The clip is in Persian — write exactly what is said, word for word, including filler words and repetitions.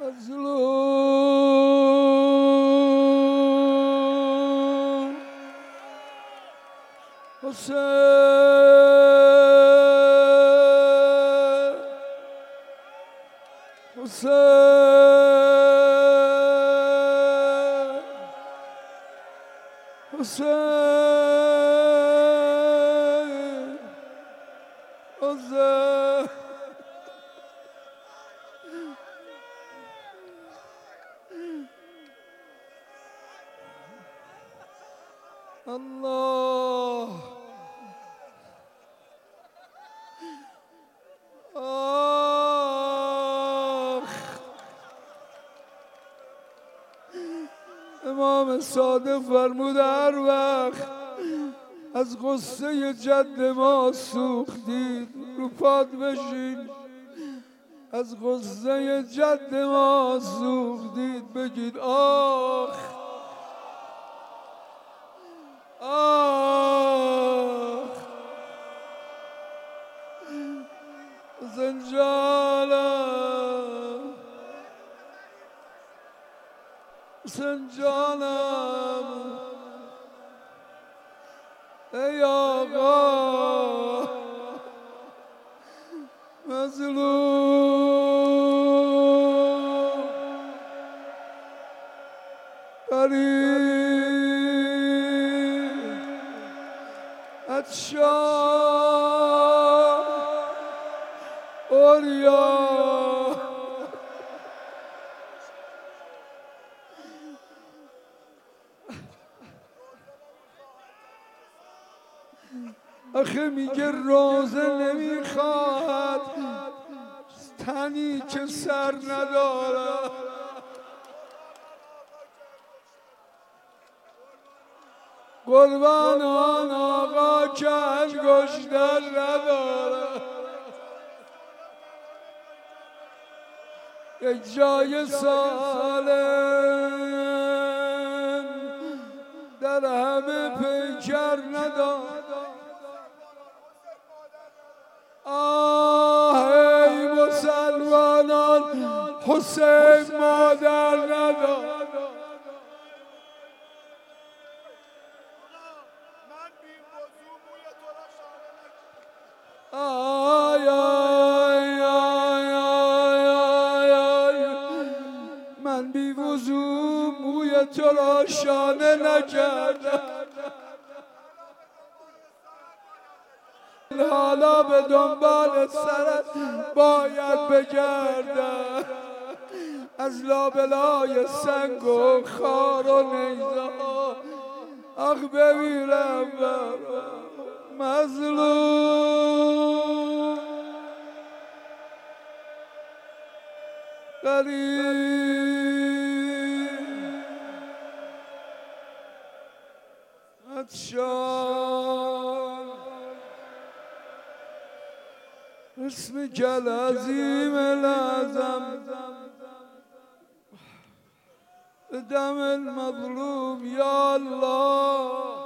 مظلوم حسین حسین حسین حسین الله آخ امام صادق فرمود هر وقت از غصه جد ما سوختید رو پاد بشین، از غصه جد ما سوختید بگید آخ آخ زنجانم زنجانم ای آقا مظلوم غریب عطشان عریان آخه میگه روزه نمیخواد تنی که سر نداره، قربان آن آقا که انگشتر نداره. یک جای سالم در همه پیکر نداره. آه ای مسلمانان حسین مادر ندار. آی آی آی آی آی من بی وضو موی تو را شانه نکردم، حالا به دنبال سرت باید بگردم، از لابلای سنگ و خار و نیزه آخ بمیرم مظلوم غریب عطشان اسمك العظيم الأعظم دم المظلوم يا الله.